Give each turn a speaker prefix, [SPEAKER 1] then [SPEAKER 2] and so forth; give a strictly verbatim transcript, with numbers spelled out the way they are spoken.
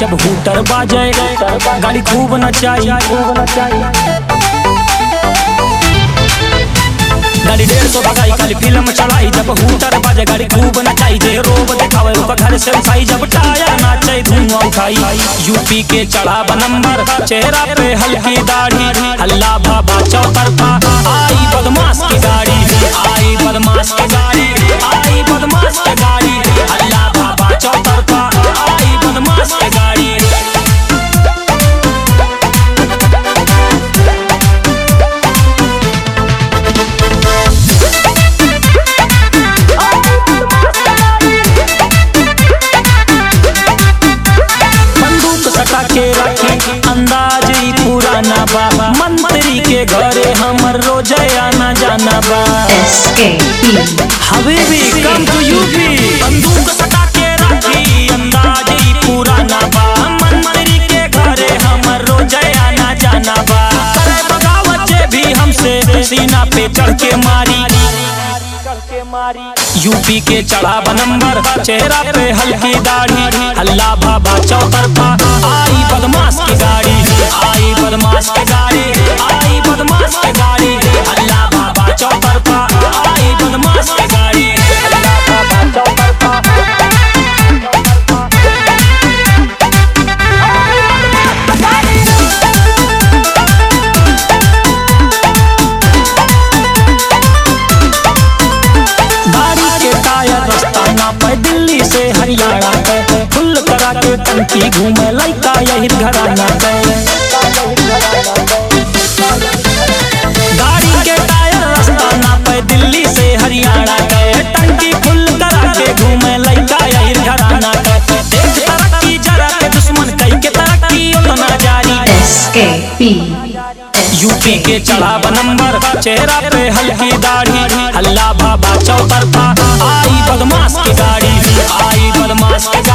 [SPEAKER 1] जब हूटर बाजे गाड़ी खूब नचाई। गाड़ी डेढ़ सौ भगाई खाली फिल्म चढ़ाई जब हूटर बाजे गाड़ी खूब नचाई। जे रोब दिखावे ओकर घर से उठाई जब टायर नाचे धुआं उठाई। यूपी के चढ़ा नंबर चेहरा पे हल्की दाढ़ी हल्ला बाबा चौतरफा आई बदमाश की गाड़ी आई बदमाश की गाड़ी आई बदमाश की गाड़ी हल्ला बाबा चौतरफा आई बदमाश की गाड़ी। के रखी अंदाज ही पुराना बा मंत्री के घरे हमर रोजे आना जाना बा। हबीबी कम टू यूपी बंदूक सटा के रखी अंदाज ही पुराना बा मंत्री के घरे हमर रोजे आना जाना बा। करे बगावत जे भी हमसे सीना पे चढ़ के मारी। यूपी के चढ़ा नंबर चेहरा पे हल्की दाढ़ी हल्ला बाबा चौतरफा आई बदमाश की गाड़ी आई बदमाश की गाड़ी आई बदमाश की गाड़ी हल्ला बाबा चौतरफा आई बदमाश की गाड़ी हल्ला बाबा चौतरफा। दिल्ली से हरियाणा पे फुल करा के टंकी घूमे लड़का यही घराना पे। गाड़ी के टायर रास्ता ना पे दिल्ली से हरियाणा पे टंकी फुल करा के घूमे लड़का यही घराना पे। देख तरक्की जरा के दुश्मन कई के तरक्की उतना जारी। यूपी के चढ़ा नंबर चेहरा पे हल्की दाढ़ी हल्ला बाबा चौतरफा आई बदमाश की गाड़ी आई बदमाश की गाड़ी।